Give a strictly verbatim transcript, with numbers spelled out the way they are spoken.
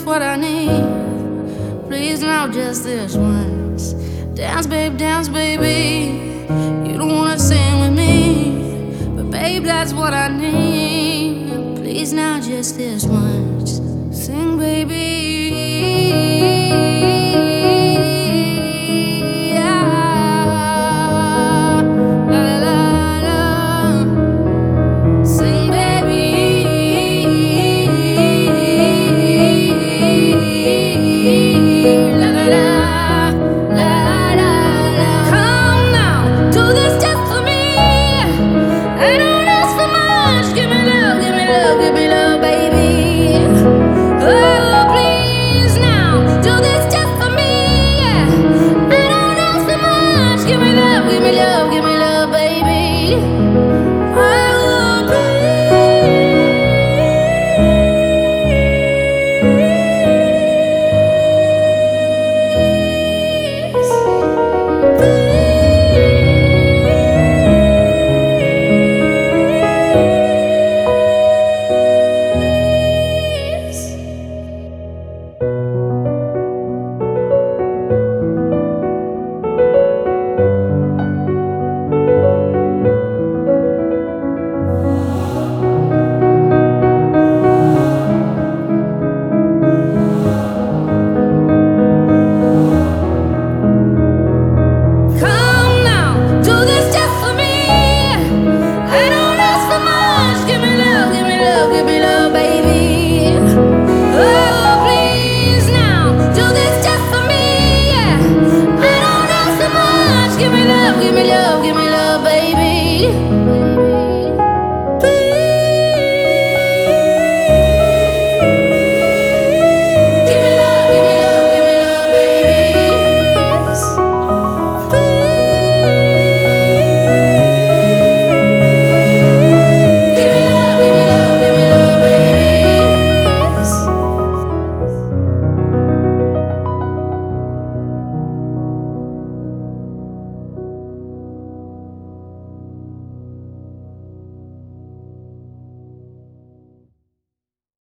what I need. Please now, just this once. Dance, babe, dance, baby. You don't wanna sing with me, but babe, that's what I need. Please now, just this once. Sing, baby.